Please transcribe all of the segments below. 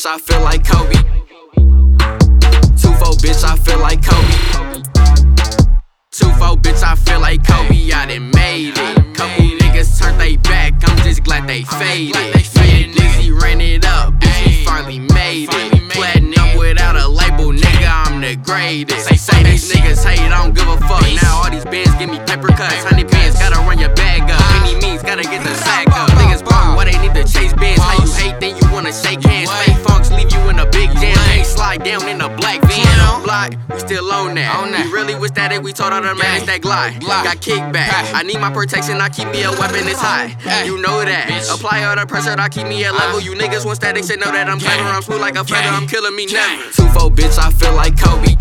I feel like Kobe. 2-4, bitch, I feel like Kobe. 2-4, bitch, I feel like Kobe. I done made it. Couple niggas turned they back, I'm just glad they faded. Me and Nizzy ran it up, bitch, we finally made it. Platinum without a label, nigga, I'm the greatest. They say these niggas hate, I don't give a fuck. Now all these bands give me paper cuts. 100 bands, gotta run your bag up. Any means, gotta get the sack up. Niggas broke, why they need to chase bands? How you hate, then you wanna shake hands. Fake funks leave you in a big jam. They slide down in a black van. Block, we still on that. We really wish that we told all the man that glide. Got kickback, I need my protection, I keep me a weapon, it's high. You know that. Apply all the pressure, I keep me at level. You niggas want static, say know that I'm clever. I'm smooth like a feather, I'm killing me never. 2-4, bitch, I feel like Kobe.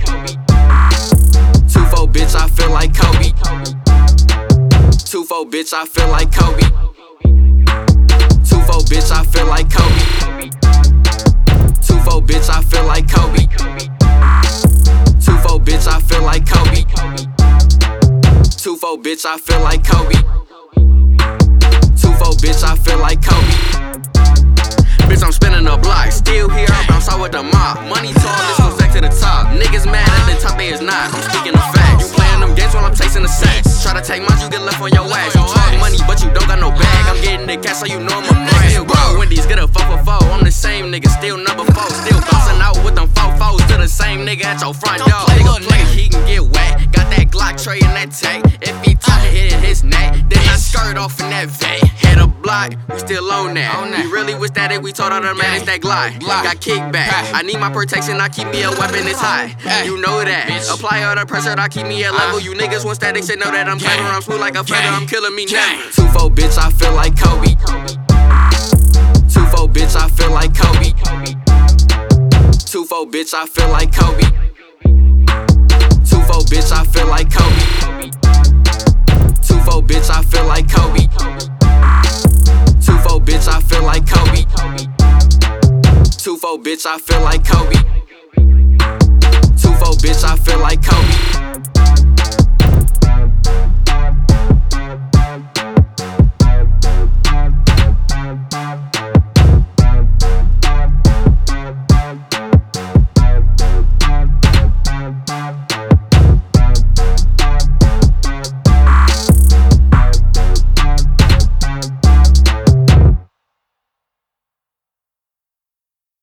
2-4, bitch, I feel like Kobe. 2-4, bitch, I feel like Kobe. 2-4, bitch, I feel like Kobe. 2-4, bitch, I feel like Kobe. 2-4, bitch, I feel like Kobe. 2-4, bitch, I feel like Kobe. 2-4, bitch, I feel like Kobe. Bitch, I'm spinning the block, still here, I bounce out with the mob. Money tall, this goes back to the top. Niggas mad at the top, they is not. I'm speaking the facts. You playing them games while I'm chasing the sacks. Try to take mine, you get left on your ass. You talk money, but you don't got no bag. I'm getting the cash, so you know I'm a brand. Still grow Wendy's, get a 4 for 4. I'm the same nigga, still number 4. Still bouncing out with them 4-4s to the same nigga at your front door. Nigga play, he can get wet. Got that Glock tray in that tank. If he talk, hit in his neck. Then I skirt off in that vat. Hit a block, we still on that. We really wish that we told all the man that glide. Got kickback, I need my protection, I keep me a weapon, it's high. You know that. Apply all the pressure, I keep me at level. You niggas want static, say know that I'm clever. I'm smooth like a feather, I'm killing me never. 2-4, bitch, I feel like Kobe. 2-4, bitch, I feel like Kobe. 2-4, bitch, I feel like Kobe. 2-4, bitch, I feel like Kobe. 2-4, bitch, I feel like Kobe. 2-4, bitch, I feel like Kobe. 2-4, bitch, I feel like Kobe. 2-4, bitch, I feel like Kobe.